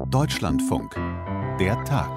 Deutschlandfunk. Der Tag.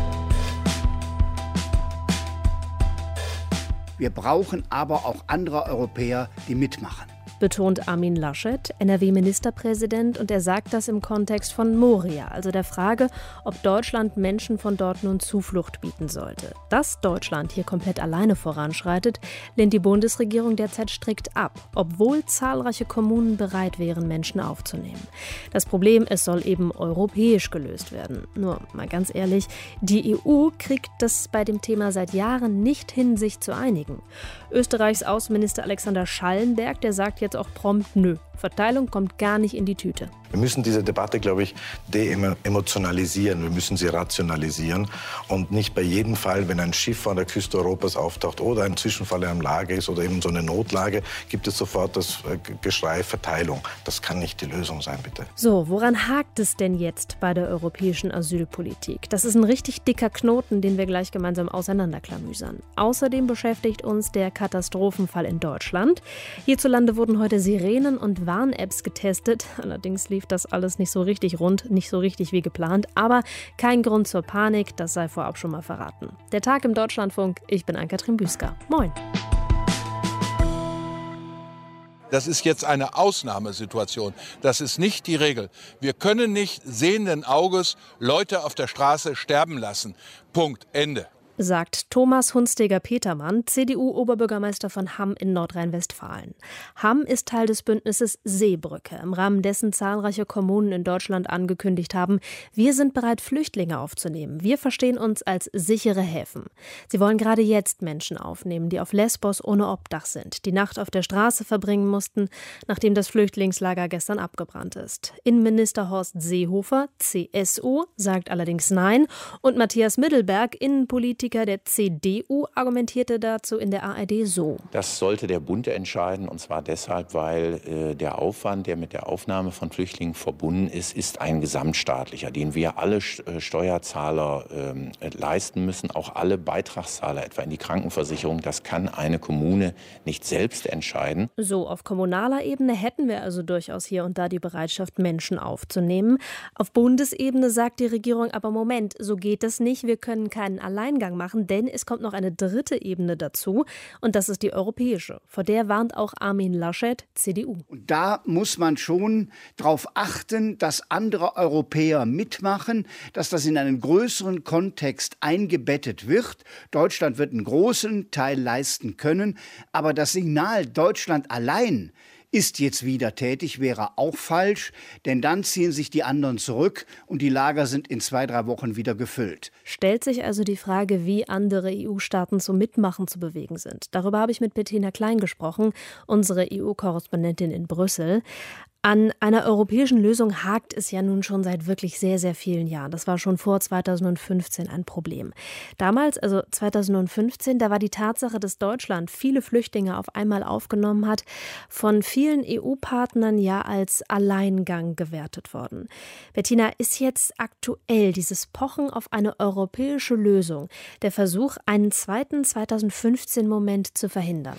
Wir brauchen aber auch andere Europäer, die mitmachen, betont Armin Laschet, NRW-Ministerpräsident, und er sagt das im Kontext von Moria, also der Frage, ob Deutschland Menschen von dort nun Zuflucht bieten sollte. Dass Deutschland hier komplett alleine voranschreitet, lehnt die Bundesregierung derzeit strikt ab, obwohl zahlreiche Kommunen bereit wären, Menschen aufzunehmen. Das Problem, es soll eben europäisch gelöst werden. Nur mal ganz ehrlich, die EU kriegt das bei dem Thema seit Jahren nicht hin, sich zu einigen. Österreichs Außenminister Alexander Schallenberg, der sagt jetzt auch prompt nö. Verteilung kommt gar nicht in die Tüte. Wir müssen diese Debatte, glaube ich, emotionalisieren. Wir müssen sie rationalisieren und nicht bei jedem Fall, wenn ein Schiff an der Küste Europas auftaucht oder ein Zwischenfall am Lager ist oder eben so eine Notlage, gibt es sofort das Geschrei Verteilung. Das kann nicht die Lösung sein, bitte. So, woran hakt es denn jetzt bei der europäischen Asylpolitik? Das ist ein richtig dicker Knoten, den wir gleich gemeinsam auseinanderklamüsern. Außerdem beschäftigt uns der Katastrophenfall in Deutschland. Hierzulande wurden heute Sirenen und Warn-Apps getestet. Allerdings lief das alles nicht so richtig rund, nicht so richtig wie geplant. Aber kein Grund zur Panik, das sei vorab schon mal verraten. Der Tag im Deutschlandfunk, ich bin Ann-Kathrin Büsker. Moin. Das ist jetzt eine Ausnahmesituation. Das ist nicht die Regel. Wir können nicht sehenden Auges Leute auf der Straße sterben lassen. Punkt. Ende. Sagt Thomas Hunsteger-Petermann, CDU-Oberbürgermeister von Hamm in Nordrhein-Westfalen. Hamm ist Teil des Bündnisses Seebrücke, im Rahmen dessen zahlreiche Kommunen in Deutschland angekündigt haben, wir sind bereit, Flüchtlinge aufzunehmen. Wir verstehen uns als sichere Häfen. Sie wollen gerade jetzt Menschen aufnehmen, die auf Lesbos ohne Obdach sind, die Nacht auf der Straße verbringen mussten, nachdem das Flüchtlingslager gestern abgebrannt ist. Innenminister Horst Seehofer, CSU, sagt allerdings nein, und Matthias Middelberg, Innenpolitiker der CDU, argumentierte dazu in der ARD so. Das sollte der Bund entscheiden, und zwar deshalb, weil der Aufwand, der mit der Aufnahme von Flüchtlingen verbunden ist, ist ein gesamtstaatlicher, den wir alle Steuerzahler leisten müssen, auch alle Beitragszahler, etwa in die Krankenversicherung. Das kann eine Kommune nicht selbst entscheiden. So, auf kommunaler Ebene hätten wir also durchaus hier und da die Bereitschaft, Menschen aufzunehmen. Auf Bundesebene sagt die Regierung aber, Moment, so geht es nicht, wir können keinen Alleingang machen, denn es kommt noch eine dritte Ebene dazu und das ist die europäische. Vor der warnt auch Armin Laschet, CDU. Und da muss man schon darauf achten, dass andere Europäer mitmachen, dass das in einen größeren Kontext eingebettet wird. Deutschland wird einen großen Teil leisten können, aber das Signal Deutschland allein ist jetzt wieder tätig, wäre auch falsch, denn dann ziehen sich die anderen zurück und die Lager sind in 2-3 Wochen wieder gefüllt. Stellt sich also die Frage, wie andere EU-Staaten zum Mitmachen zu bewegen sind. Darüber habe ich mit Bettina Klein gesprochen, unsere EU-Korrespondentin in Brüssel. An einer europäischen Lösung hakt es ja nun schon seit wirklich sehr, sehr vielen Jahren. Das war schon vor 2015 ein Problem. Damals, also 2015, da war die Tatsache, dass Deutschland viele Flüchtlinge auf einmal aufgenommen hat, von vielen EU-Partnern ja als Alleingang gewertet worden. Bettina, ist jetzt aktuell dieses Pochen auf eine europäische Lösung der Versuch, einen zweiten 2015-Moment zu verhindern?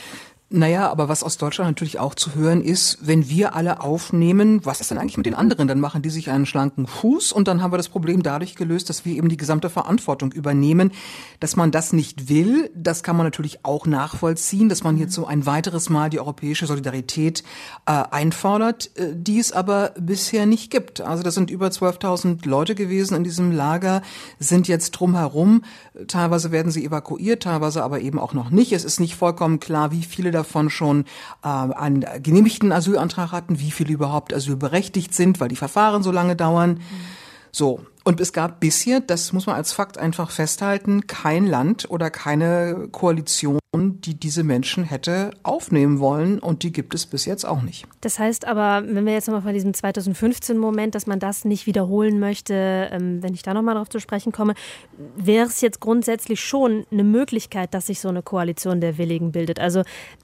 Naja, aber was aus Deutschland natürlich auch zu hören ist, wenn wir alle aufnehmen, was ist denn eigentlich mit den anderen? Dann machen die sich einen schlanken Fuß und dann haben wir das Problem dadurch gelöst, dass wir eben die gesamte Verantwortung übernehmen. Dass man das nicht will, das kann man natürlich auch nachvollziehen, dass man jetzt so ein weiteres Mal die europäische Solidarität einfordert, die es aber bisher nicht gibt. Also das sind über 12.000 Leute gewesen in diesem Lager, sind jetzt drumherum. Teilweise werden sie evakuiert, teilweise aber eben auch noch nicht. Es ist nicht vollkommen klar, wie viele davon schon einen genehmigten Asylantrag hatten, wie viele überhaupt asylberechtigt sind, weil die Verfahren so lange dauern. So. Und es gab bisher, das muss man als Fakt einfach festhalten, kein Land oder keine Koalition, die diese Menschen hätte aufnehmen wollen. Und die gibt es bis jetzt auch nicht. Das heißt aber, wenn wir jetzt nochmal von diesem 2015-Moment, dass man das nicht wiederholen möchte, wenn ich da nochmal drauf zu sprechen komme, wäre es jetzt grundsätzlich schon eine Möglichkeit, dass sich so eine Koalition der Willigen bildet. Also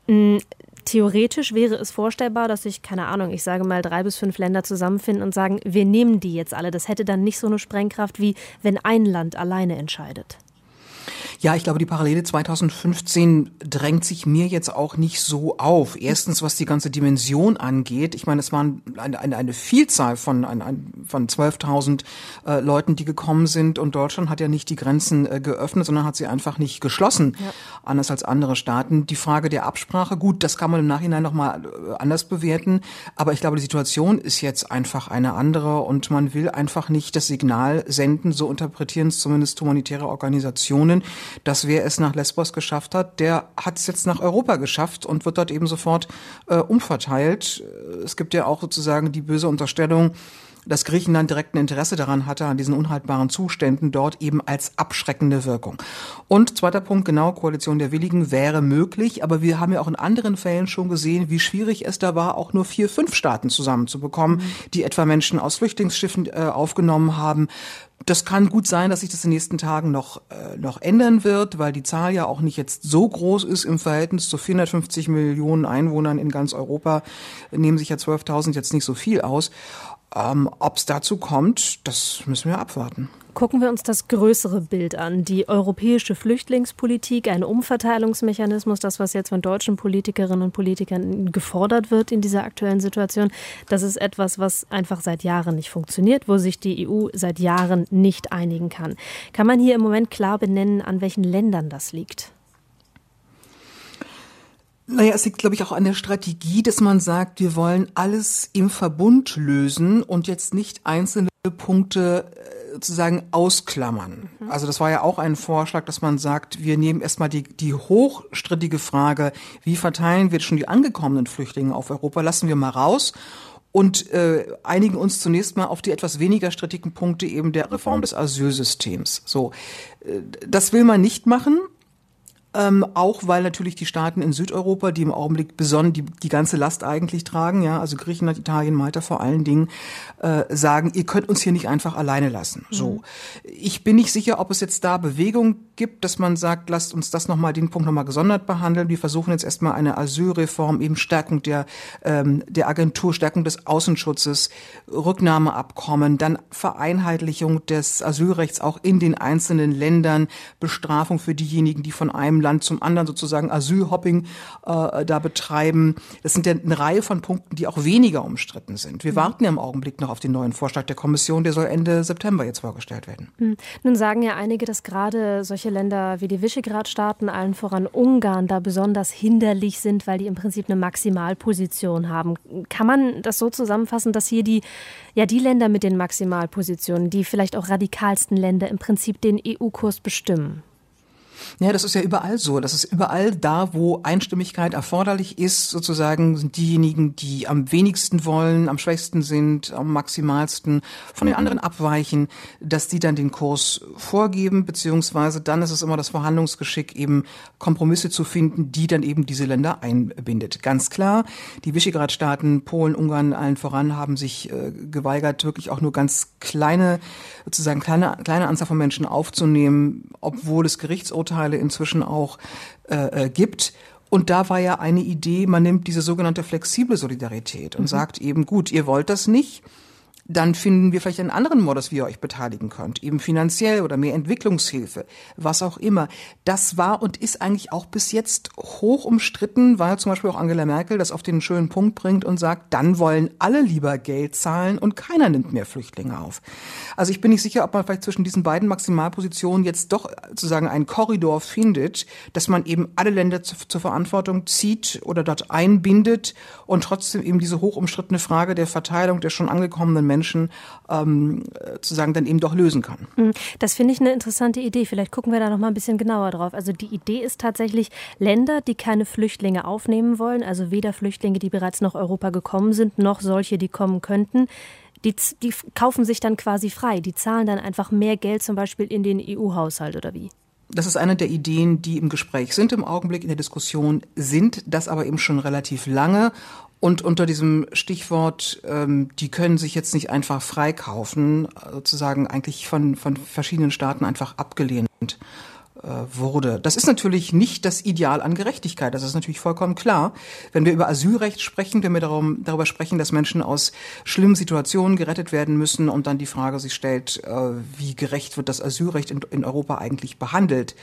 theoretisch wäre es vorstellbar, dass sich, keine Ahnung, ich sage mal 3 bis 5 Länder zusammenfinden und sagen, wir nehmen die jetzt alle. Das hätte dann nicht so eine Sprengkraft, wie wenn ein Land alleine entscheidet. Ja, ich glaube, die Parallele 2015 drängt sich mir jetzt auch nicht so auf. Erstens, was die ganze Dimension angeht. Ich meine, es waren eine Vielzahl von 12.000 Leuten, die gekommen sind. Und Deutschland hat ja nicht die Grenzen geöffnet, sondern hat sie einfach nicht geschlossen, anders als andere Staaten. Die Frage der Absprache, gut, das kann man im Nachhinein nochmal anders bewerten. Aber ich glaube, die Situation ist jetzt einfach eine andere und man will einfach nicht das Signal senden, so interpretieren es zumindest humanitäre Organisationen, dass wer es nach Lesbos geschafft hat, der hat es jetzt nach Europa geschafft und wird dort eben sofort umverteilt. Es gibt ja auch sozusagen die böse Unterstellung, dass Griechenland direkt ein Interesse daran hatte, an diesen unhaltbaren Zuständen dort eben als abschreckende Wirkung. Und zweiter Punkt, genau, Koalition der Willigen wäre möglich, aber wir haben ja auch in anderen Fällen schon gesehen, wie schwierig es da war, auch nur 4, 5 Staaten zusammenzubekommen, die etwa Menschen aus Flüchtlingsschiffen aufgenommen haben. Das kann gut sein, dass sich das in den nächsten Tagen noch ändern wird, weil die Zahl ja auch nicht jetzt so groß ist im Verhältnis zu 450 Millionen Einwohnern in ganz Europa, nehmen sich ja 12.000 jetzt nicht so viel aus. Ob es dazu kommt, das müssen wir abwarten. Gucken wir uns das größere Bild an. Die europäische Flüchtlingspolitik, ein Umverteilungsmechanismus, das, was jetzt von deutschen Politikerinnen und Politikern gefordert wird in dieser aktuellen Situation, das ist etwas, was einfach seit Jahren nicht funktioniert, wo sich die EU seit Jahren nicht einigen kann. Kann man hier im Moment klar benennen, an welchen Ländern das liegt? Naja, es liegt, glaube ich, auch an der Strategie, dass man sagt, wir wollen alles im Verbund lösen und jetzt nicht einzelne Punkte sozusagen ausklammern. Also das war ja auch ein Vorschlag, dass man sagt, wir nehmen erstmal die hochstrittige Frage, wie verteilen wir schon die angekommenen Flüchtlinge auf Europa, lassen wir mal raus und einigen uns zunächst mal auf die etwas weniger strittigen Punkte eben der Reform des Asylsystems. So, das will man nicht machen. Auch weil natürlich die Staaten in Südeuropa, die im Augenblick die ganze Last eigentlich tragen, ja, also Griechenland, Italien, Malta vor allen Dingen, sagen, ihr könnt uns hier nicht einfach alleine lassen. So. Ich bin nicht sicher, ob es jetzt da Bewegung gibt, dass man sagt, lasst uns den Punkt nochmal gesondert behandeln. Wir versuchen jetzt erstmal eine Asylreform, eben Stärkung der Agentur, Stärkung des Außenschutzes, Rücknahmeabkommen, dann Vereinheitlichung des Asylrechts auch in den einzelnen Ländern, Bestrafung für diejenigen, die von einem Land zum anderen sozusagen Asylhopping da betreiben. Das sind ja eine Reihe von Punkten, die auch weniger umstritten sind. Wir warten ja im Augenblick noch auf den neuen Vorschlag der Kommission, der soll Ende September jetzt vorgestellt werden. Nun sagen ja einige, dass gerade solche Länder wie die Visegrad-Staaten, allen voran Ungarn, da besonders hinderlich sind, weil die im Prinzip eine Maximalposition haben. Kann man das so zusammenfassen, dass hier die Länder mit den Maximalpositionen, die vielleicht auch radikalsten Länder im Prinzip den EU-Kurs bestimmen? Ja, das ist ja überall so. Das ist überall da, wo Einstimmigkeit erforderlich ist, sozusagen sind diejenigen, die am wenigsten wollen, am schwächsten sind, am maximalsten von den anderen abweichen, dass die dann den Kurs vorgeben, beziehungsweise dann ist es immer das Verhandlungsgeschick, eben Kompromisse zu finden, die dann eben diese Länder einbindet. Ganz klar, die Visegrad-Staaten, Polen, Ungarn, allen voran, haben sich geweigert, wirklich auch nur ganz kleine Anzahl von Menschen aufzunehmen, obwohl es Gerichtsurteile inzwischen auch gibt. Und da war ja eine Idee, man nimmt diese sogenannte flexible Solidarität und sagt eben, gut, ihr wollt das nicht, dann finden wir vielleicht einen anderen Modus, wie ihr euch beteiligen könnt, eben finanziell oder mehr Entwicklungshilfe, was auch immer. Das war und ist eigentlich auch bis jetzt hoch umstritten, weil zum Beispiel auch Angela Merkel das auf den schönen Punkt bringt und sagt, dann wollen alle lieber Geld zahlen und keiner nimmt mehr Flüchtlinge auf. Also ich bin nicht sicher, ob man vielleicht zwischen diesen beiden Maximalpositionen jetzt doch sozusagen einen Korridor findet, dass man eben alle Länder zur Verantwortung zieht oder dort einbindet und trotzdem eben diese hoch umstrittene Frage der Verteilung der schon angekommenen Menschen sozusagen dann eben doch lösen kann. Das finde ich eine interessante Idee. Vielleicht gucken wir da noch mal ein bisschen genauer drauf. Also die Idee ist tatsächlich, Länder, die keine Flüchtlinge aufnehmen wollen, also weder Flüchtlinge, die bereits nach Europa gekommen sind, noch solche, die kommen könnten, die kaufen sich dann quasi frei. Die zahlen dann einfach mehr Geld zum Beispiel in den EU-Haushalt oder wie? Das ist eine der Ideen, die im Gespräch sind, im Augenblick in der Diskussion sind, das aber eben schon relativ lange. Und unter diesem Stichwort, die können sich jetzt nicht einfach freikaufen, sozusagen eigentlich von verschiedenen Staaten einfach abgelehnt wurde. Das ist natürlich nicht das Ideal an Gerechtigkeit, das ist natürlich vollkommen klar. Wenn wir über Asylrecht sprechen, wenn wir darüber sprechen, dass Menschen aus schlimmen Situationen gerettet werden müssen und dann die Frage sich stellt, wie gerecht wird das Asylrecht in Europa eigentlich behandelt?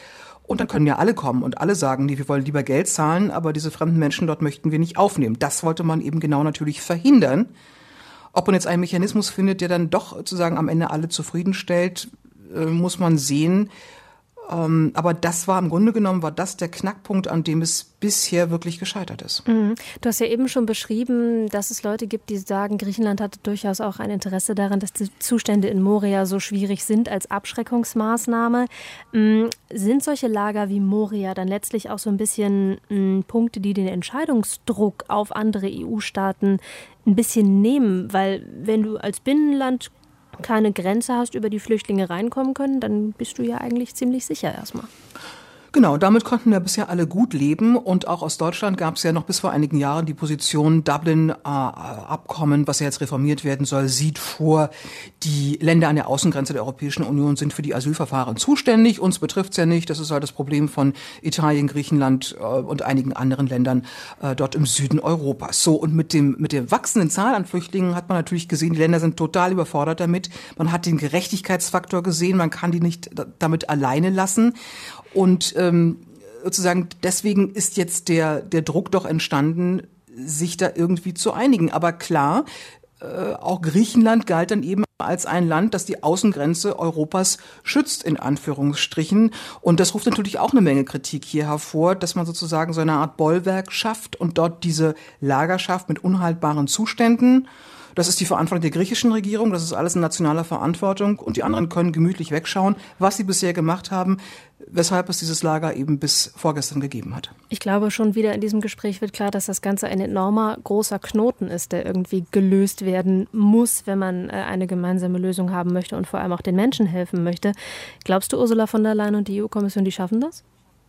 Und dann können ja alle kommen und alle sagen, nee, wir wollen lieber Geld zahlen, aber diese fremden Menschen dort möchten wir nicht aufnehmen. Das wollte man eben genau natürlich verhindern. Ob man jetzt einen Mechanismus findet, der dann doch sozusagen am Ende alle zufriedenstellt, muss man sehen. Aber das war im Grunde genommen, war das der Knackpunkt, an dem es bisher wirklich gescheitert ist. Mhm. Du hast ja eben schon beschrieben, dass es Leute gibt, die sagen, Griechenland hatte durchaus auch ein Interesse daran, dass die Zustände in Moria so schwierig sind als Abschreckungsmaßnahme. Sind solche Lager wie Moria dann letztlich auch so ein bisschen Punkte, die den Entscheidungsdruck auf andere EU-Staaten ein bisschen nehmen? Weil wenn du als Binnenland keine Grenze hast, über die Flüchtlinge reinkommen können, dann bist du ja eigentlich ziemlich sicher erstmal. Genau, damit konnten ja bisher alle gut leben und auch aus Deutschland gab es ja noch bis vor einigen Jahren die Position Dublin-Abkommen, was ja jetzt reformiert werden soll, sieht vor, die Länder an der Außengrenze der Europäischen Union sind für die Asylverfahren zuständig. Uns betrifft's ja nicht, das ist halt das Problem von Italien, Griechenland und einigen anderen Ländern dort im Süden Europas. So, und mit der wachsenden Zahl an Flüchtlingen hat man natürlich gesehen, die Länder sind total überfordert damit. Man hat den Gerechtigkeitsfaktor gesehen, man kann die nicht damit alleine lassen. Und sozusagen deswegen ist jetzt der Druck doch entstanden, sich da irgendwie zu einigen. Aber klar, auch Griechenland galt dann eben als ein Land, das die Außengrenze Europas schützt, in Anführungsstrichen. Und das ruft natürlich auch eine Menge Kritik hier hervor, dass man sozusagen so eine Art Bollwerk schafft und dort diese Lager schafft mit unhaltbaren Zuständen. Das ist die Verantwortung der griechischen Regierung, das ist alles in nationaler Verantwortung und die anderen können gemütlich wegschauen, was sie bisher gemacht haben, weshalb es dieses Lager eben bis vorgestern gegeben hat. Ich glaube, schon wieder in diesem Gespräch wird klar, dass das Ganze ein enormer, großer Knoten ist, der irgendwie gelöst werden muss, wenn man eine gemeinsame Lösung haben möchte und vor allem auch den Menschen helfen möchte. Glaubst du, Ursula von der Leyen und die EU-Kommission, die schaffen das?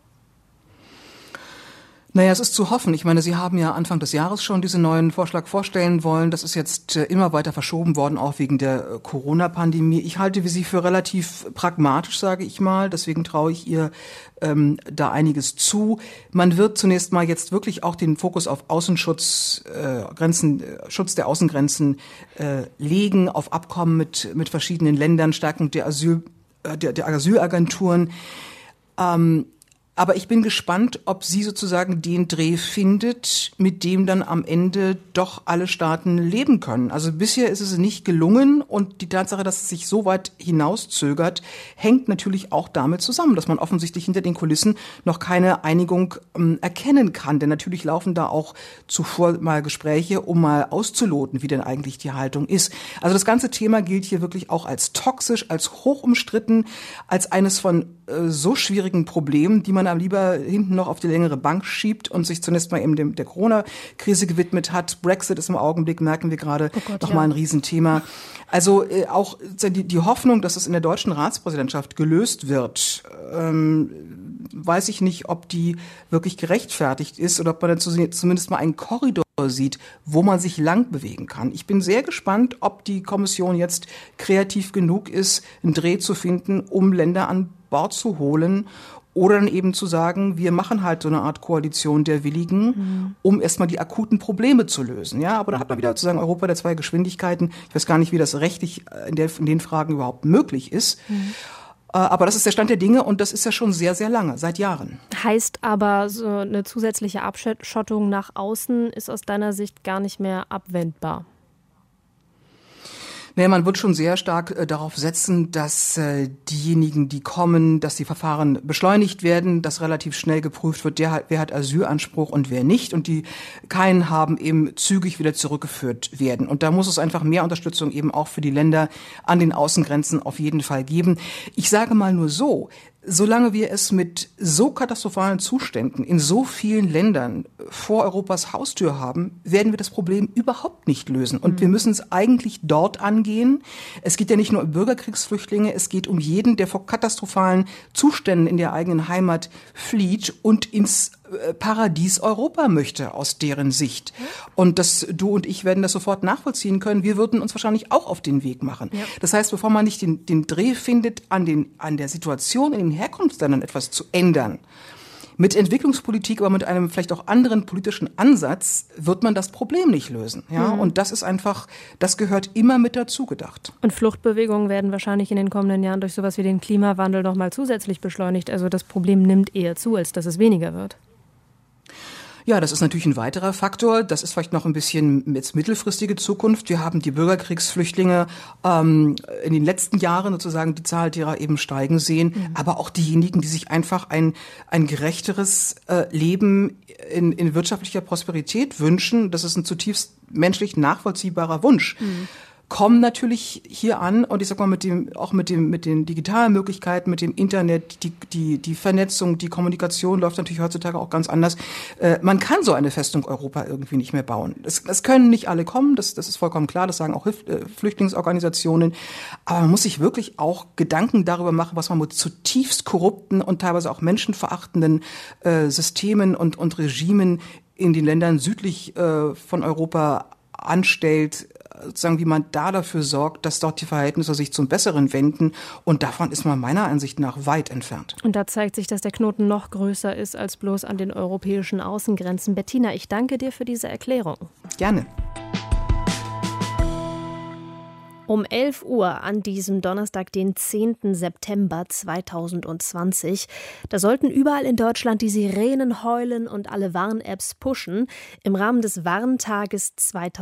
Naja, es ist zu hoffen. Ich meine, Sie haben ja Anfang des Jahres schon diesen neuen Vorschlag vorstellen wollen. Das ist jetzt immer weiter verschoben worden, auch wegen der Corona-Pandemie. Ich halte sie für relativ pragmatisch, sage ich mal. Deswegen traue ich ihr da einiges zu. Man wird zunächst mal jetzt wirklich auch den Fokus auf Außenschutz, Schutz der Außengrenzen legen, auf Abkommen mit verschiedenen Ländern, Stärkung der Asylagenturen. Aber ich bin gespannt, ob sie sozusagen den Dreh findet, mit dem dann am Ende doch alle Staaten leben können. Also bisher ist es nicht gelungen und die Tatsache, dass es sich so weit hinauszögert, hängt natürlich auch damit zusammen, dass man offensichtlich hinter den Kulissen noch keine Einigung erkennen kann. Denn natürlich laufen da auch zuvor mal Gespräche, um mal auszuloten, wie denn eigentlich die Haltung ist. Also das ganze Thema gilt hier wirklich auch als toxisch, als hoch umstritten, als eines von so schwierigen Problemen, die man am lieber hinten noch auf die längere Bank schiebt und sich zunächst mal eben der Corona-Krise gewidmet hat. Brexit ist im Augenblick, merken wir gerade, nochmal ein Riesenthema. Also auch die Hoffnung, dass es in der deutschen Ratspräsidentschaft gelöst wird, weiß ich nicht, ob die wirklich gerechtfertigt ist oder ob man dann zumindest mal einen Korridor sieht, wo man sich lang bewegen kann. Ich bin sehr gespannt, ob die Kommission jetzt kreativ genug ist, einen Dreh zu finden, um Länder an Bord zu holen oder dann eben zu sagen, wir machen halt so eine Art Koalition der Willigen, um erstmal die akuten Probleme zu lösen. Ja, aber dann hat man wieder sozusagen Europa der zwei Geschwindigkeiten. Ich weiß gar nicht, wie das rechtlich in den Fragen überhaupt möglich ist. Aber das ist der Stand der Dinge und das ist ja schon sehr, sehr lange, seit Jahren. Heißt aber, so eine zusätzliche Abschottung nach außen ist aus deiner Sicht gar nicht mehr abwendbar? Naja, man wird schon sehr stark darauf setzen, dass diejenigen, die kommen, dass die Verfahren beschleunigt werden, dass relativ schnell geprüft wird, wer hat Asylanspruch und wer nicht. Und die keinen haben, eben zügig wieder zurückgeführt werden. Und da muss es einfach mehr Unterstützung eben auch für die Länder an den Außengrenzen auf jeden Fall geben. Ich sage mal nur so, solange wir es mit so katastrophalen Zuständen in so vielen Ländern vor Europas Haustür haben, werden wir das Problem überhaupt nicht lösen. Und wir müssen es eigentlich dort angehen. Es geht ja nicht nur um Bürgerkriegsflüchtlinge, es geht um jeden, der vor katastrophalen Zuständen in der eigenen Heimat flieht und ins Paradies Europa möchte, aus deren Sicht. Und du und ich werden das sofort nachvollziehen können. Wir würden uns wahrscheinlich auch auf den Weg machen. Ja. Das heißt, bevor man nicht den Dreh findet, an der Situation in den Herkunftsländern etwas zu ändern, Mit Entwicklungspolitik, aber mit einem vielleicht auch anderen politischen Ansatz wird man das Problem nicht lösen. Ja? Und das ist einfach, das gehört immer mit dazu gedacht. Und Fluchtbewegungen werden wahrscheinlich in den kommenden Jahren durch sowas wie den Klimawandel noch mal zusätzlich beschleunigt. Also das Problem nimmt eher zu, als dass es weniger wird. Ja, das ist natürlich ein weiterer Faktor. Das ist vielleicht noch ein bisschen jetzt mittelfristige Zukunft. Wir haben die Bürgerkriegsflüchtlinge in den letzten Jahren sozusagen die Zahl derer eben steigen sehen. Aber auch diejenigen, die sich einfach ein gerechteres Leben in wirtschaftlicher Prosperität wünschen. Das ist ein zutiefst menschlich nachvollziehbarer Wunsch. Kommen natürlich hier an und ich sag mal mit den digitalen Möglichkeiten, mit dem Internet, die Vernetzung, die Kommunikation läuft natürlich heutzutage auch ganz anders. Man kann so eine Festung Europa irgendwie nicht mehr bauen. Es können nicht alle kommen, das ist vollkommen klar, das sagen auch Flüchtlingsorganisationen. Aber man muss sich wirklich auch Gedanken darüber machen, was man mit zutiefst korrupten und teilweise auch menschenverachtenden Systemen und Regimen in den Ländern südlich von Europa anstellt, sozusagen, wie man da dafür sorgt, dass dort die Verhältnisse sich zum Besseren wenden. Und davon ist man meiner Ansicht nach weit entfernt. Und da zeigt sich, dass der Knoten noch größer ist als bloß an den europäischen Außengrenzen. Bettina, ich danke dir für diese Erklärung. Gerne. Um 11 Uhr an diesem Donnerstag, den 10. September 2020, da sollten überall in Deutschland die Sirenen heulen und alle Warn-Apps pushen im Rahmen des Warntages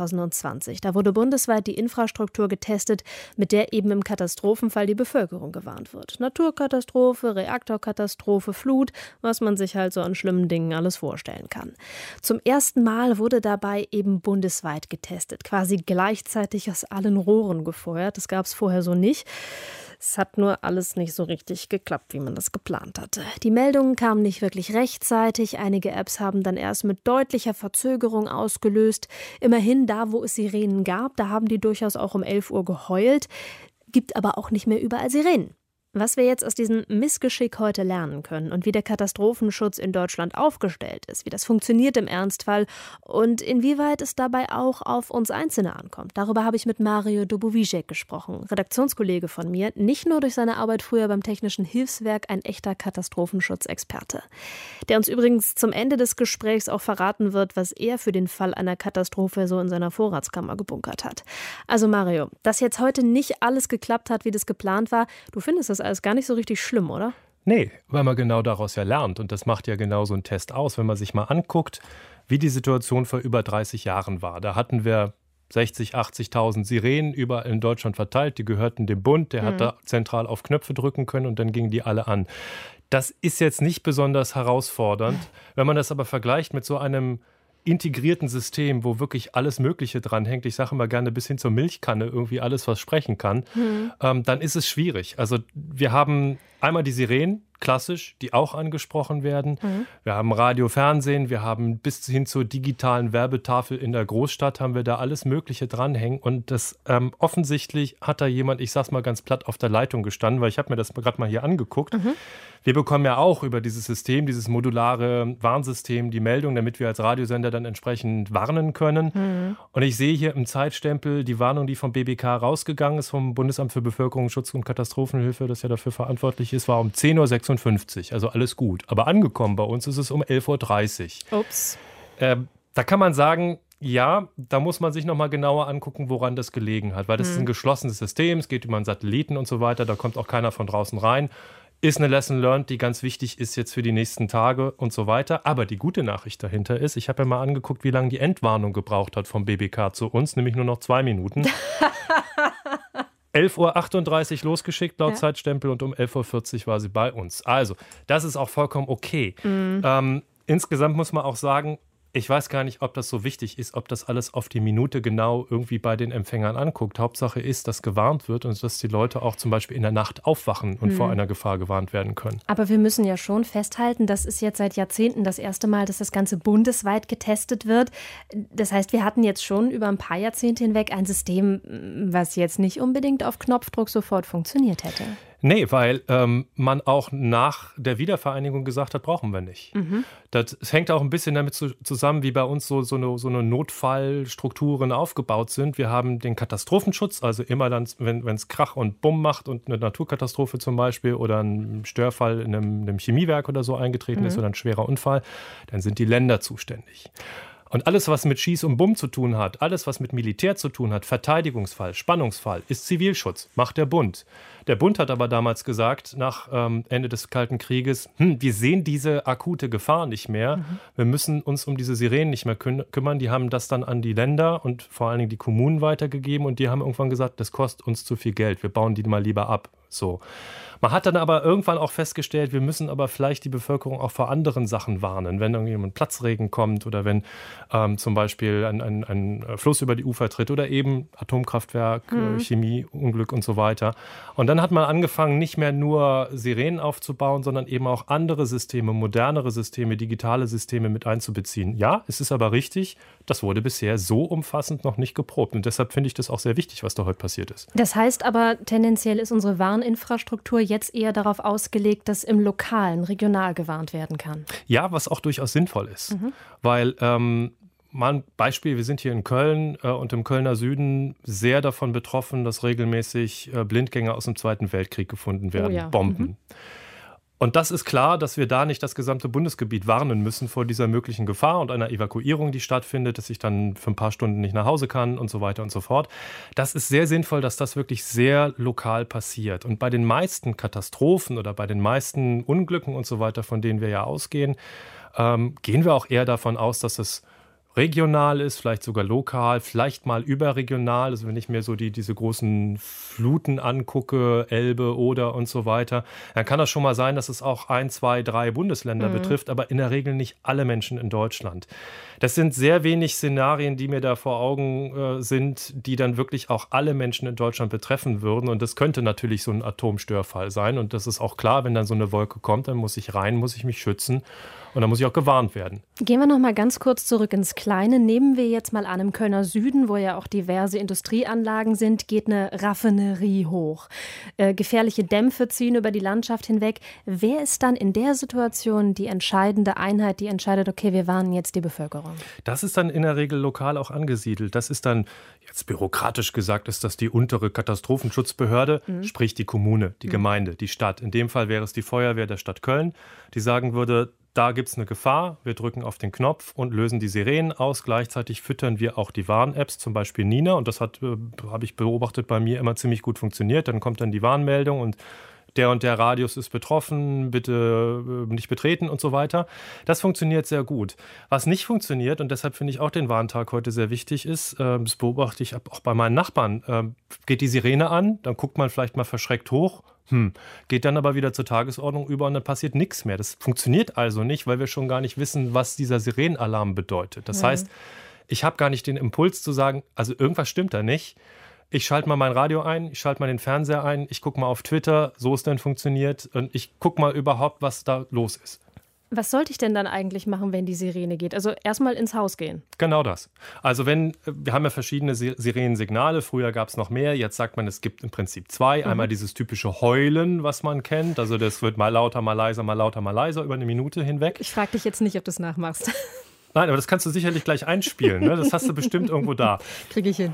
2020. Da wurde bundesweit die Infrastruktur getestet, mit der eben im Katastrophenfall die Bevölkerung gewarnt wird. Naturkatastrophe, Reaktorkatastrophe, Flut, was man sich halt so an schlimmen Dingen alles vorstellen kann. Zum ersten Mal wurde dabei eben bundesweit getestet, quasi gleichzeitig aus allen Rohren gefeuert. Das gab es vorher so nicht. Es hat nur alles nicht so richtig geklappt, wie man das geplant hatte. Die Meldungen kamen nicht wirklich rechtzeitig. Einige Apps haben dann erst mit deutlicher Verzögerung ausgelöst. Immerhin da, wo es Sirenen gab, da haben die durchaus auch um 11 Uhr geheult. Gibt aber auch nicht mehr überall Sirenen. Was wir jetzt aus diesem Missgeschick heute lernen können und wie der Katastrophenschutz in Deutschland aufgestellt ist, wie das funktioniert im Ernstfall und inwieweit es dabei auch auf uns Einzelne ankommt. Darüber habe ich mit Mario Dobowicek gesprochen, Redaktionskollege von mir, nicht nur durch seine Arbeit früher beim Technischen Hilfswerk, ein echter Katastrophenschutzexperte. Der uns übrigens zum Ende des Gesprächs auch verraten wird, was er für den Fall einer Katastrophe so in seiner Vorratskammer gebunkert hat. Also Mario, dass jetzt heute nicht alles geklappt hat, wie das geplant war, du findest das alles gar nicht so richtig schlimm, oder? Nee, weil man genau daraus ja lernt. Und das macht ja genau so einen Test aus. Wenn man sich mal anguckt, wie die Situation vor über 30 Jahren war. Da hatten wir 60.000, 80.000 Sirenen überall in Deutschland verteilt. Die gehörten dem Bund. Der hat da zentral auf Knöpfe drücken können und dann gingen die alle an. Das ist jetzt nicht besonders herausfordernd. Wenn man das aber vergleicht mit so einem integrierten System, wo wirklich alles Mögliche dranhängt, ich sage immer gerne bis hin zur Milchkanne irgendwie alles, was sprechen kann, dann ist es schwierig. Also wir haben einmal die Sirenen, klassisch, die auch angesprochen werden. Wir haben Radio, Fernsehen, wir haben bis hin zur digitalen Werbetafel in der Großstadt, haben wir da alles Mögliche dranhängen. Und das offensichtlich hat da jemand, ich sag's mal ganz platt, auf der Leitung gestanden, weil ich habe mir das gerade mal hier angeguckt. Wir bekommen ja auch über dieses System, dieses modulare Warnsystem, die Meldung, damit wir als Radiosender dann entsprechend warnen können. Und ich sehe hier im Zeitstempel die Warnung, die vom BBK rausgegangen ist, vom Bundesamt für Bevölkerungsschutz und Katastrophenhilfe, das ja dafür verantwortlich ist, war um 10.56 Uhr, also alles gut. Aber angekommen bei uns ist es um 11.30 Uhr. Ups. Da kann man sagen, ja, da muss man sich nochmal genauer angucken, woran das gelegen hat. Weil das ist ein geschlossenes System, es geht über einen Satelliten und so weiter, da kommt auch keiner von draußen rein. Ist eine Lesson learned, die ganz wichtig ist jetzt für die nächsten Tage und so weiter. Aber die gute Nachricht dahinter ist, ich habe ja mal angeguckt, wie lange die Entwarnung gebraucht hat vom BBK zu uns, nämlich nur noch 2 Minuten. 11.38 Uhr losgeschickt laut Zeitstempel und um 11.40 Uhr war sie bei uns. Also, das ist auch vollkommen okay. Insgesamt muss man auch sagen, ich weiß gar nicht, ob das so wichtig ist, ob das alles auf die Minute genau irgendwie bei den Empfängern anguckt. Hauptsache ist, dass gewarnt wird und dass die Leute auch zum Beispiel in der Nacht aufwachen und vor einer Gefahr gewarnt werden können. Aber wir müssen ja schon festhalten, das ist jetzt seit Jahrzehnten das erste Mal, dass das Ganze bundesweit getestet wird. Das heißt, wir hatten jetzt schon über ein paar Jahrzehnte hinweg ein System, was jetzt nicht unbedingt auf Knopfdruck sofort funktioniert hätte. Nee, weil man auch nach der Wiedervereinigung gesagt hat, brauchen wir nicht. Das hängt auch ein bisschen damit zusammen, wie bei uns so eine Notfallstrukturen aufgebaut sind. Wir haben den Katastrophenschutz, also immer dann, wenn es Krach und Bumm macht und eine Naturkatastrophe zum Beispiel oder ein Störfall in einem Chemiewerk oder so eingetreten ist oder ein schwerer Unfall, dann sind die Länder zuständig. Und alles, was mit Schieß und Bumm zu tun hat, alles, was mit Militär zu tun hat, Verteidigungsfall, Spannungsfall, ist Zivilschutz, macht der Bund. Der Bund hat aber damals gesagt, nach Ende des Kalten Krieges, wir sehen diese akute Gefahr nicht mehr, wir müssen uns um diese Sirenen nicht mehr kümmern. Die haben das dann an die Länder und vor allen Dingen die Kommunen weitergegeben und die haben irgendwann gesagt, das kostet uns zu viel Geld, wir bauen die mal lieber ab. So. Man hat dann aber irgendwann auch festgestellt, wir müssen aber vielleicht die Bevölkerung auch vor anderen Sachen warnen. Wenn irgendjemand Platzregen kommt oder wenn zum Beispiel ein Fluss über die Ufer tritt oder eben Atomkraftwerk, Chemieunglück und so weiter. Und dann hat man angefangen, nicht mehr nur Sirenen aufzubauen, sondern eben auch andere Systeme, modernere Systeme, digitale Systeme mit einzubeziehen. Ja, es ist aber richtig, das wurde bisher so umfassend noch nicht geprobt. Und deshalb finde ich das auch sehr wichtig, was da heute passiert ist. Das heißt aber, tendenziell ist unsere Warninfrastruktur jetzt eher darauf ausgelegt, dass im Lokalen, regional gewarnt werden kann. Ja, was auch durchaus sinnvoll ist. Weil, mal ein Beispiel, wir sind hier in Köln und im Kölner Süden sehr davon betroffen, dass regelmäßig Blindgänger aus dem Zweiten Weltkrieg gefunden werden, Bomben. Und das ist klar, dass wir da nicht das gesamte Bundesgebiet warnen müssen vor dieser möglichen Gefahr und einer Evakuierung, die stattfindet, dass ich dann für ein paar Stunden nicht nach Hause kann und so weiter und so fort. Das ist sehr sinnvoll, dass das wirklich sehr lokal passiert. Und bei den meisten Katastrophen oder bei den meisten Unglücken und so weiter, von denen wir ja ausgehen, gehen wir auch eher davon aus, dass es regional ist, vielleicht sogar lokal, vielleicht mal überregional. Also wenn ich mir so diese großen Fluten angucke, Elbe, Oder und so weiter, dann kann das schon mal sein, dass es auch 1, 2, 3 Bundesländer betrifft, aber in der Regel nicht alle Menschen in Deutschland. Das sind sehr wenig Szenarien, die mir da vor Augen sind, die dann wirklich auch alle Menschen in Deutschland betreffen würden. Und das könnte natürlich so ein Atomstörfall sein. Und das ist auch klar, wenn dann so eine Wolke kommt, dann muss ich rein, muss ich mich schützen. Und dann muss ich auch gewarnt werden. Gehen wir noch mal ganz kurz zurück ins Kleine. Nehmen wir jetzt mal an, im Kölner Süden, wo ja auch diverse Industrieanlagen sind, geht eine Raffinerie hoch. Gefährliche Dämpfe ziehen über die Landschaft hinweg. Wer ist dann in der Situation die entscheidende Einheit, die entscheidet, okay, wir warnen jetzt die Bevölkerung? Das ist dann in der Regel lokal auch angesiedelt. Das ist dann, jetzt bürokratisch gesagt, ist das die untere Katastrophenschutzbehörde, sprich die Kommune, die Gemeinde, die Stadt. In dem Fall wäre es die Feuerwehr der Stadt Köln, die sagen würde, da gibt es eine Gefahr, wir drücken auf den Knopf und lösen die Sirenen aus. Gleichzeitig füttern wir auch die Warn-Apps, zum Beispiel Nina. Und das habe ich beobachtet, bei mir immer ziemlich gut funktioniert. Dann kommt dann die Warnmeldung und der Radius ist betroffen, bitte nicht betreten und so weiter. Das funktioniert sehr gut. Was nicht funktioniert, und deshalb finde ich auch den Warntag heute sehr wichtig ist, das beobachte ich auch bei meinen Nachbarn, geht die Sirene an, dann guckt man vielleicht mal verschreckt hoch, geht dann aber wieder zur Tagesordnung über und dann passiert nichts mehr. Das funktioniert also nicht, weil wir schon gar nicht wissen, was dieser Sirenenalarm bedeutet. Das heißt, ich habe gar nicht den Impuls zu sagen, also irgendwas stimmt da nicht. Ich schalte mal mein Radio ein, ich schalte mal den Fernseher ein, ich gucke mal auf Twitter, so es denn funktioniert und ich gucke mal überhaupt, was da los ist. Was sollte ich denn dann eigentlich machen, wenn die Sirene geht? Also erstmal ins Haus gehen. Genau das. Also wir haben ja verschiedene Sirenensignale, früher gab es noch mehr, jetzt sagt man, es gibt im Prinzip 2. Einmal dieses typische Heulen, was man kennt, also das wird mal lauter, mal leiser, mal lauter, mal leiser über eine Minute hinweg. Ich frage dich jetzt nicht, ob du es nachmachst. Nein, aber das kannst du sicherlich gleich einspielen, ne? Das hast du bestimmt irgendwo da. Kriege ich hin.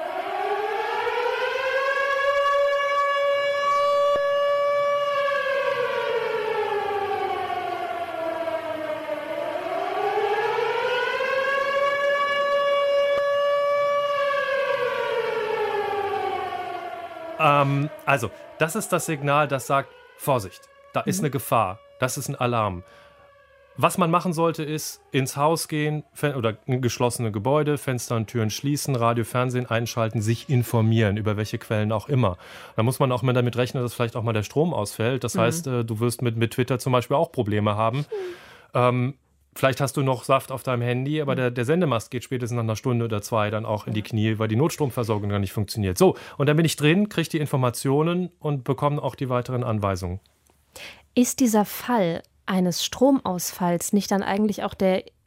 Also, das ist das Signal, das sagt, Vorsicht, da ist eine Gefahr, das ist ein Alarm. Was man machen sollte, ist ins Haus gehen oder in geschlossene Gebäude, Fenster und Türen schließen, Radio, Fernsehen einschalten, sich informieren, über welche Quellen auch immer. Da muss man auch mal damit rechnen, dass vielleicht auch mal der Strom ausfällt. Das heißt, du wirst mit Twitter zum Beispiel auch Probleme haben. Vielleicht hast du noch Saft auf deinem Handy, aber der Sendemast geht spätestens nach einer Stunde oder 2 dann auch in die Knie, weil die Notstromversorgung gar nicht funktioniert. So, und dann bin ich drin, kriege die Informationen und bekomme auch die weiteren Anweisungen. Ist dieser Fall eines Stromausfalls nicht dann eigentlich auch der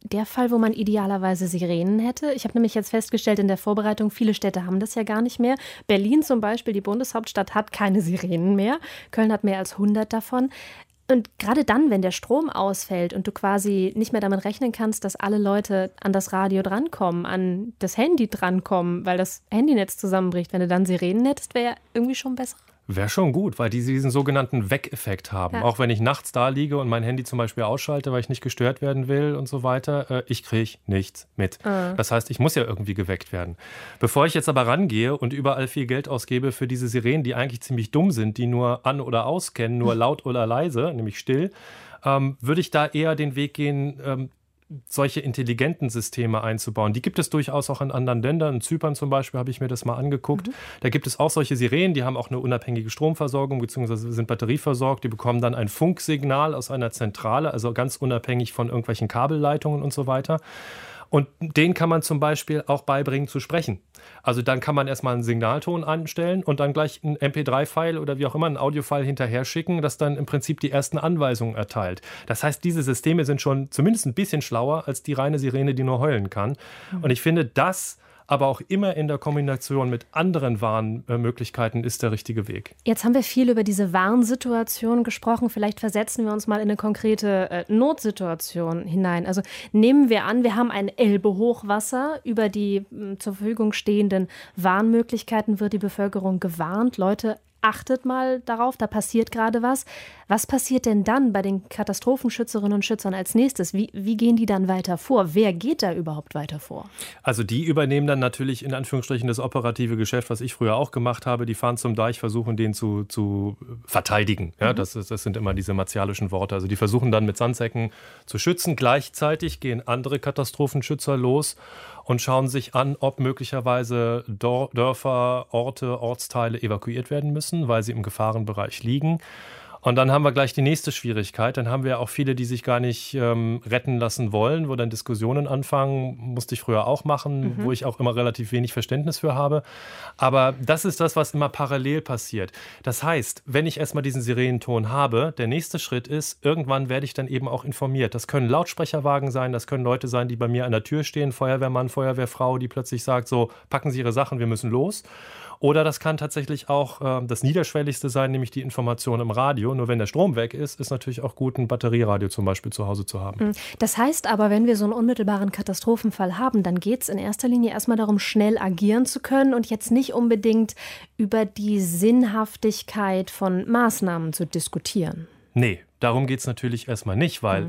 der Fall, wo man idealerweise Sirenen hätte? Ich habe nämlich jetzt festgestellt in der Vorbereitung, viele Städte haben das ja gar nicht mehr. Berlin zum Beispiel, die Bundeshauptstadt, hat keine Sirenen mehr. Köln hat mehr als 100 davon. Und gerade dann, wenn der Strom ausfällt und du quasi nicht mehr damit rechnen kannst, dass alle Leute an das Radio drankommen, an das Handy drankommen, weil das Handynetz zusammenbricht, wenn du dann Sirenen hättest, wäre ja irgendwie schon besser. Wäre schon gut, weil die diesen sogenannten Weg-Effekt haben. Ja. Auch wenn ich nachts da liege und mein Handy zum Beispiel ausschalte, weil ich nicht gestört werden will und so weiter, ich kriege nichts mit. Das heißt, ich muss ja irgendwie geweckt werden. Bevor ich jetzt aber rangehe und überall viel Geld ausgebe für diese Sirenen, die eigentlich ziemlich dumm sind, die nur an- oder auskennen, nur laut oder leise, nämlich still, würde ich da eher den Weg gehen, solche intelligenten Systeme einzubauen. Die gibt es durchaus auch in anderen Ländern. In Zypern zum Beispiel habe ich mir das mal angeguckt. Da gibt es auch solche Sirenen, die haben auch eine unabhängige Stromversorgung bzw. sind batterieversorgt. Die bekommen dann ein Funksignal aus einer Zentrale, also ganz unabhängig von irgendwelchen Kabelleitungen und so weiter. Und denen kann man zum Beispiel auch beibringen zu sprechen. Also dann kann man erstmal einen Signalton anstellen und dann gleich einen MP3-File oder wie auch immer, einen Audio-File hinterher schicken, das dann im Prinzip die ersten Anweisungen erteilt. Das heißt, diese Systeme sind schon zumindest ein bisschen schlauer als die reine Sirene, die nur heulen kann. Und ich finde, das aber auch immer in der Kombination mit anderen Warnmöglichkeiten ist der richtige Weg. Jetzt haben wir viel über diese Warnsituation gesprochen. Vielleicht versetzen wir uns mal in eine konkrete Notsituation hinein. Also nehmen wir an, wir haben ein Elbe-Hochwasser. Über die zur Verfügung stehenden Warnmöglichkeiten wird die Bevölkerung gewarnt. Leute, achtet mal darauf, da passiert gerade was. Was passiert denn dann bei den Katastrophenschützerinnen und Schützern als nächstes? Wie gehen die dann weiter vor? Wer geht da überhaupt weiter vor? Also die übernehmen dann natürlich in Anführungsstrichen das operative Geschäft, was ich früher auch gemacht habe. Die fahren zum Deich, versuchen den zu verteidigen. Ja, das sind immer diese martialischen Worte. Also die versuchen dann mit Sandsäcken zu schützen. Gleichzeitig gehen andere Katastrophenschützer los und schauen sich an, ob möglicherweise Dörfer, Orte, Ortsteile evakuiert werden müssen, weil sie im Gefahrenbereich liegen. Und dann haben wir gleich die nächste Schwierigkeit. Dann haben wir auch viele, die sich gar nicht retten lassen wollen, wo dann Diskussionen anfangen. Musste ich früher auch machen, wo ich auch immer relativ wenig Verständnis für habe. Aber das ist das, was immer parallel passiert. Das heißt, wenn ich erstmal diesen Sirenenton habe, der nächste Schritt ist, irgendwann werde ich dann eben auch informiert. Das können Lautsprecherwagen sein, das können Leute sein, die bei mir an der Tür stehen, Feuerwehrmann, Feuerwehrfrau, die plötzlich sagt, so, packen Sie Ihre Sachen, wir müssen los. Oder das kann tatsächlich auch das Niederschwelligste sein, nämlich die Information im Radio. Nur wenn der Strom weg ist, ist natürlich auch gut, ein Batterieradio zum Beispiel zu Hause zu haben. Das heißt aber, wenn wir so einen unmittelbaren Katastrophenfall haben, dann geht es in erster Linie erstmal darum, schnell agieren zu können und jetzt nicht unbedingt über die Sinnhaftigkeit von Maßnahmen zu diskutieren. Nee, darum geht es natürlich erstmal nicht, weil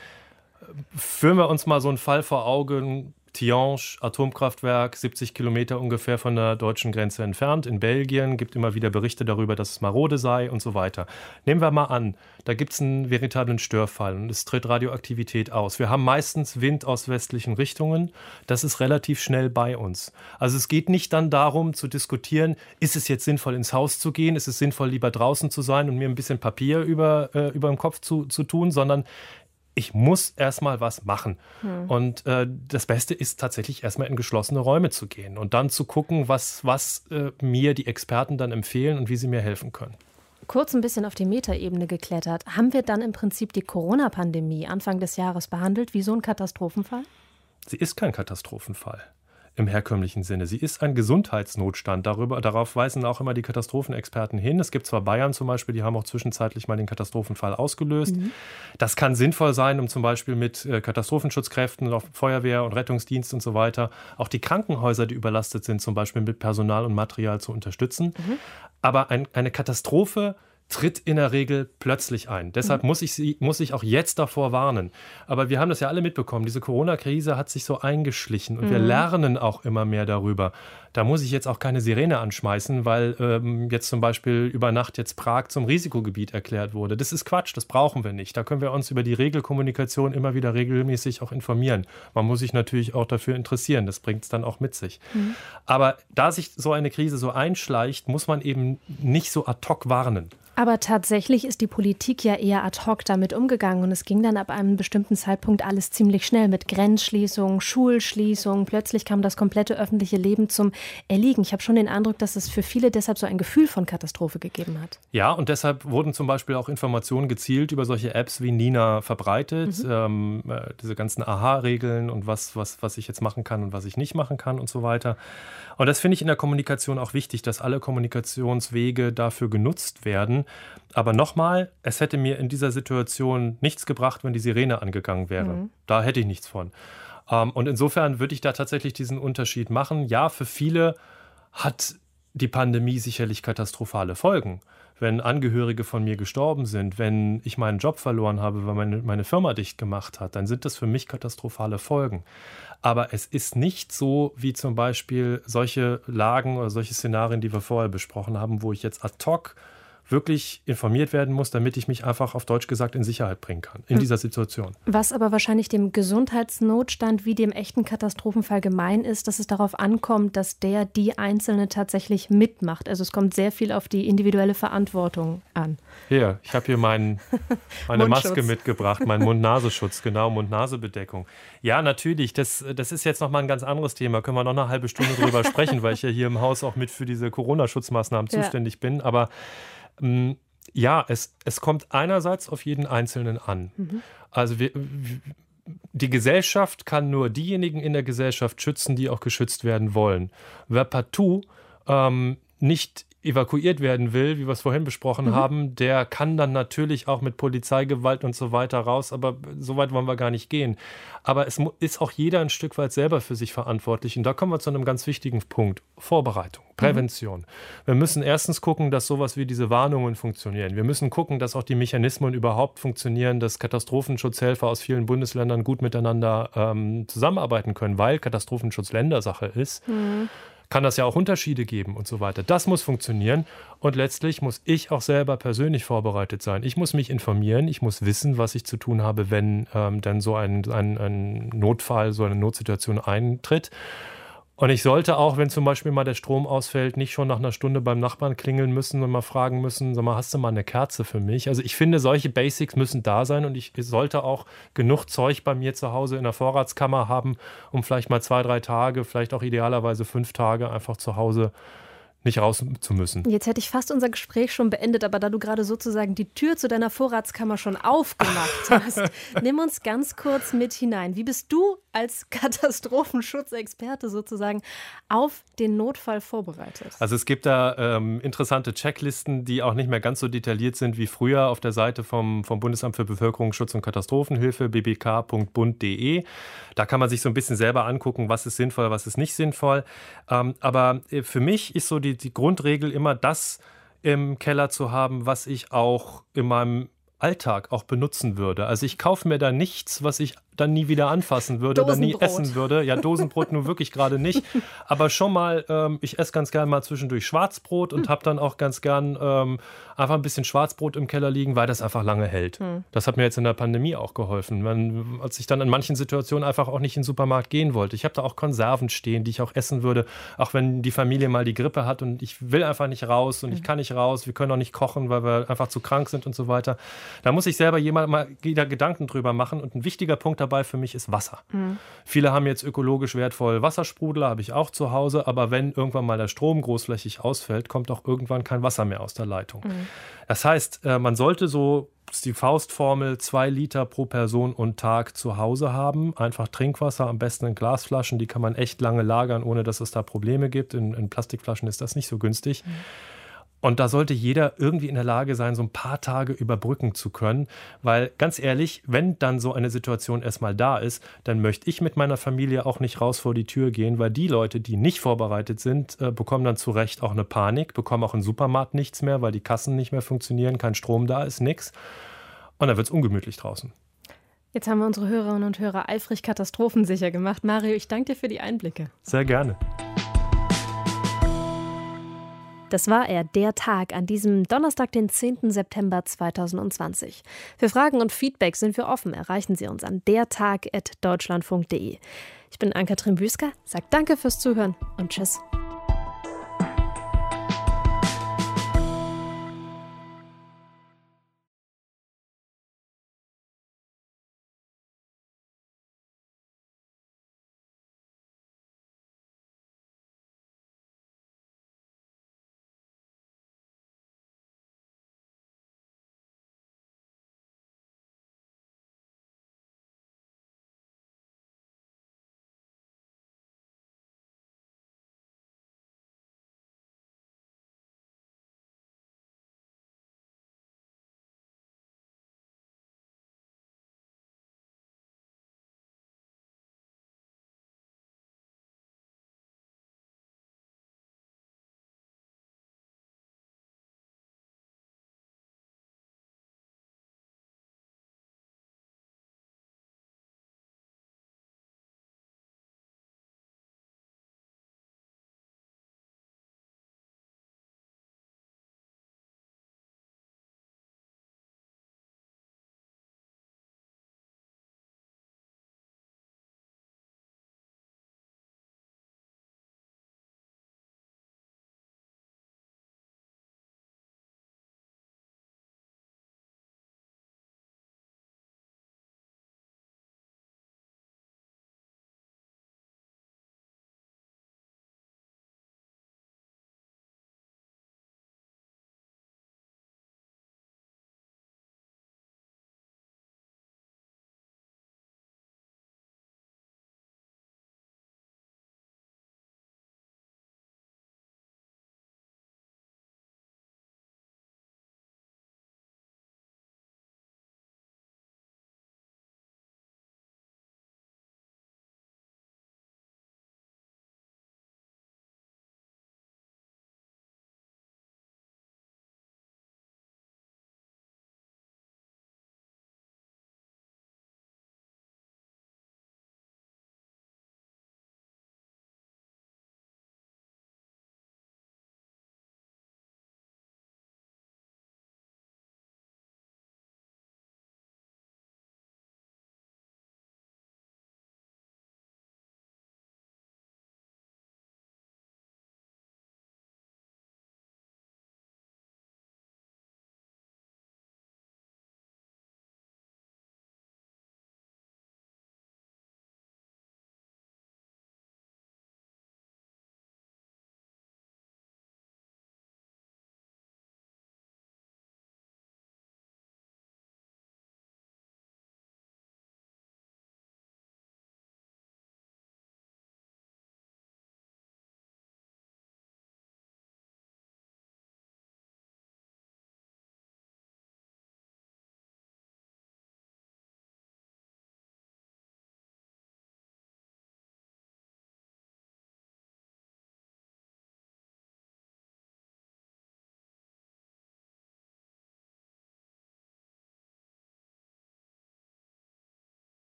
führen wir uns mal so einen Fall vor Augen. Tihange, Atomkraftwerk, 70 Kilometer ungefähr von der deutschen Grenze entfernt, in Belgien, gibt immer wieder Berichte darüber, dass es marode sei und so weiter. Nehmen wir mal an, da gibt es einen veritablen Störfall und es tritt Radioaktivität aus. Wir haben meistens Wind aus westlichen Richtungen, das ist relativ schnell bei uns. Also es geht nicht dann darum zu diskutieren, ist es jetzt sinnvoll ins Haus zu gehen, ist es sinnvoll lieber draußen zu sein und mir ein bisschen Papier über dem Kopf zu tun, sondern ich muss erstmal was machen. Und das Beste ist tatsächlich erstmal in geschlossene Räume zu gehen und dann zu gucken, was mir die Experten dann empfehlen und wie sie mir helfen können. Kurz ein bisschen auf die Metaebene geklettert. Haben wir dann im Prinzip die Corona-Pandemie Anfang des Jahres behandelt wie so ein Katastrophenfall? Sie ist kein Katastrophenfall im herkömmlichen Sinne. Sie ist ein Gesundheitsnotstand. Darauf weisen auch immer die Katastrophenexperten hin. Es gibt zwar Bayern zum Beispiel, die haben auch zwischenzeitlich mal den Katastrophenfall ausgelöst. Das kann sinnvoll sein, um zum Beispiel mit Katastrophenschutzkräften, Feuerwehr und Rettungsdienst und so weiter, auch die Krankenhäuser, die überlastet sind, zum Beispiel mit Personal und Material zu unterstützen. Aber eine Katastrophe tritt in der Regel plötzlich ein. Deshalb muss ich auch jetzt davor warnen. Aber wir haben das ja alle mitbekommen. Diese Corona-Krise hat sich so eingeschlichen und wir lernen auch immer mehr darüber. Da muss ich jetzt auch keine Sirene anschmeißen, weil jetzt zum Beispiel über Nacht jetzt Prag zum Risikogebiet erklärt wurde. Das ist Quatsch, das brauchen wir nicht. Da können wir uns über die Regelkommunikation immer wieder regelmäßig auch informieren. Man muss sich natürlich auch dafür interessieren. Das bringt es dann auch mit sich. Aber da sich so eine Krise so einschleicht, muss man eben nicht so ad hoc warnen. Aber tatsächlich ist die Politik ja eher ad hoc damit umgegangen und es ging dann ab einem bestimmten Zeitpunkt alles ziemlich schnell mit Grenzschließungen, Schulschließungen. Plötzlich kam das komplette öffentliche Leben zum Erliegen. Ich habe schon den Eindruck, dass es für viele deshalb so ein Gefühl von Katastrophe gegeben hat. Ja, und deshalb wurden zum Beispiel auch Informationen gezielt über solche Apps wie Nina verbreitet. Diese ganzen Aha-Regeln und was ich jetzt machen kann und was ich nicht machen kann und so weiter. Und das finde ich in der Kommunikation auch wichtig, dass alle Kommunikationswege dafür genutzt werden. Aber nochmal, es hätte mir in dieser Situation nichts gebracht, wenn die Sirene angegangen wäre. Da hätte ich nichts von. Und insofern würde ich da tatsächlich diesen Unterschied machen. Ja, für viele hat die Pandemie sicherlich katastrophale Folgen. Wenn Angehörige von mir gestorben sind, wenn ich meinen Job verloren habe, weil meine Firma dicht gemacht hat, dann sind das für mich katastrophale Folgen. Aber es ist nicht so wie zum Beispiel solche Lagen oder solche Szenarien, die wir vorher besprochen haben, wo ich jetzt ad hoc wirklich informiert werden muss, damit ich mich einfach auf Deutsch gesagt in Sicherheit bringen kann in dieser Situation. Was aber wahrscheinlich dem Gesundheitsnotstand wie dem echten Katastrophenfall gemein ist, dass es darauf ankommt, dass die Einzelne tatsächlich mitmacht. Also es kommt sehr viel auf die individuelle Verantwortung an. Hier, ich habe hier meine Maske mitgebracht, meinen Mund-Nasenschutz, genau, Mund-Nase-Bedeckung. Ja, natürlich, das ist jetzt nochmal ein ganz anderes Thema. Können wir noch eine halbe Stunde drüber sprechen, weil ich ja hier im Haus auch mit für diese Corona-Schutzmaßnahmen zuständig bin. Aber ja, es kommt einerseits auf jeden Einzelnen an. Also die Gesellschaft kann nur diejenigen in der Gesellschaft schützen, die auch geschützt werden wollen. Wer partout nicht evakuiert werden will, wie wir es vorhin besprochen haben, der kann dann natürlich auch mit Polizeigewalt und so weiter raus, aber so weit wollen wir gar nicht gehen. Aber es ist auch jeder ein Stück weit selber für sich verantwortlich. Und da kommen wir zu einem ganz wichtigen Punkt. Vorbereitung, Prävention. Wir müssen erstens gucken, dass sowas wie diese Warnungen funktionieren. Wir müssen gucken, dass auch die Mechanismen überhaupt funktionieren, dass Katastrophenschutzhelfer aus vielen Bundesländern gut miteinander zusammenarbeiten können, weil Katastrophenschutz Ländersache ist. Kann das ja auch Unterschiede geben und so weiter. Das muss funktionieren und letztlich muss ich auch selber persönlich vorbereitet sein. Ich muss mich informieren, ich muss wissen, was ich zu tun habe, wenn dann so ein Notfall, so eine Notsituation eintritt. Und ich sollte auch, wenn zum Beispiel mal der Strom ausfällt, nicht schon nach einer Stunde beim Nachbarn klingeln müssen und mal fragen müssen, sag mal, hast du mal eine Kerze für mich? Also ich finde, solche Basics müssen da sein und ich sollte auch genug Zeug bei mir zu Hause in der Vorratskammer haben, um vielleicht mal 2-3 Tage, vielleicht auch idealerweise 5 Tage einfach zu Hause nicht raus zu müssen. Jetzt hätte ich fast unser Gespräch schon beendet, aber da du gerade sozusagen die Tür zu deiner Vorratskammer schon aufgemacht hast, nimm uns ganz kurz mit hinein. Wie bist du als Katastrophenschutzexperte sozusagen auf den Notfall vorbereitet? Also es gibt da interessante Checklisten, die auch nicht mehr ganz so detailliert sind wie früher auf der Seite vom Bundesamt für Bevölkerungsschutz und Katastrophenhilfe, bbk.bund.de. Da kann man sich so ein bisschen selber angucken, was ist sinnvoll, was ist nicht sinnvoll. Aber für mich ist so die Grundregel immer das im Keller zu haben, was ich auch in meinem Alltag auch benutzen würde. Also ich kaufe mir da nichts, was ich dann nie wieder anfassen würde oder nie essen würde. Ja, Dosenbrot nun wirklich gerade nicht. Aber schon mal, ich esse ganz gern mal zwischendurch Schwarzbrot und habe dann auch ganz gern einfach ein bisschen Schwarzbrot im Keller liegen, weil das einfach lange hält. Das hat mir jetzt in der Pandemie auch geholfen, als ich dann in manchen Situationen einfach auch nicht in den Supermarkt gehen wollte. Ich habe da auch Konserven stehen, die ich auch essen würde, auch wenn die Familie mal die Grippe hat und ich will einfach nicht raus und ich kann nicht raus, wir können auch nicht kochen, weil wir einfach zu krank sind und so weiter. Da muss ich selber mal wieder Gedanken drüber machen und ein wichtiger Punkt dabei für mich ist Wasser. Viele haben jetzt ökologisch wertvoll Wassersprudler, habe ich auch zu Hause, aber wenn irgendwann mal der Strom großflächig ausfällt, kommt auch irgendwann kein Wasser mehr aus der Leitung. Das heißt, man sollte so, das ist die Faustformel, 2 Liter pro Person und Tag zu Hause haben. Einfach Trinkwasser, am besten in Glasflaschen, die kann man echt lange lagern, ohne dass es da Probleme gibt. In Plastikflaschen ist das nicht so günstig. Und da sollte jeder irgendwie in der Lage sein, so ein paar Tage überbrücken zu können. Weil ganz ehrlich, wenn dann so eine Situation erstmal da ist, dann möchte ich mit meiner Familie auch nicht raus vor die Tür gehen, weil die Leute, die nicht vorbereitet sind, bekommen dann zu Recht auch eine Panik, bekommen auch im Supermarkt nichts mehr, weil die Kassen nicht mehr funktionieren, kein Strom da ist, nix. Und dann wird es ungemütlich draußen. Jetzt haben wir unsere Hörerinnen und Hörer eifrig katastrophensicher gemacht. Mario, ich danke dir für die Einblicke. Sehr gerne. Das war er, der Tag, an diesem Donnerstag, den 10. September 2020. Für Fragen und Feedback sind wir offen. Erreichen Sie uns an dertag@deutschlandfunk.de. Ich bin Ann-Kathrin Büsker, sage danke fürs Zuhören und tschüss.